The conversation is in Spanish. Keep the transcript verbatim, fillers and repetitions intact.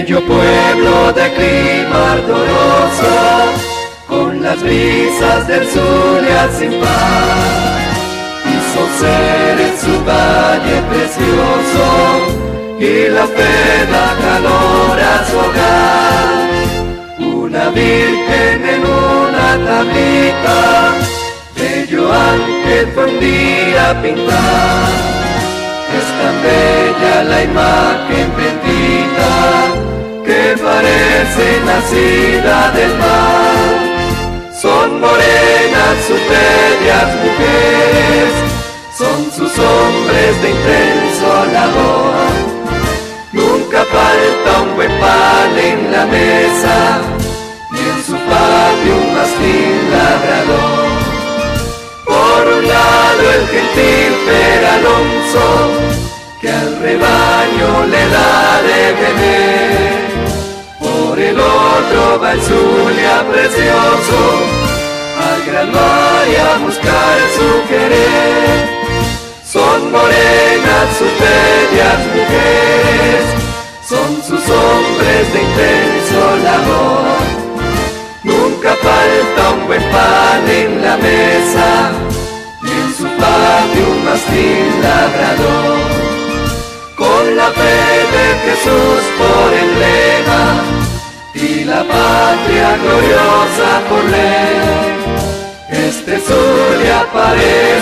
Bello pueblo de clima ardoroso, con las brisas del Zulia sin par, hizo ser en su valle precioso y la fe da calor a su hogar. Una virgen en una tablita, bello ángel fue un día a pintar. Es tan bella la imagen bendita que parece nacida del mar. Son morenas sus bellas mujeres, son sus hombres de intenso labor. Nunca falta un buen pan en la mesa, ni en su patio un mastín ladrador. Por un lado el gentil Peralonso, que al rebaño le da de beber. Por el otro va el Zulia precioso, al gran mar y a buscar su querer. Son morenas sus bellas mujeres, son sus hombres de intenso labor. Nunca falta un buen pan en la mesa, y en su patio un mastín labrador. Con la fe de Jesús por emblema, y la patria gloriosa por ley, este Zulia parece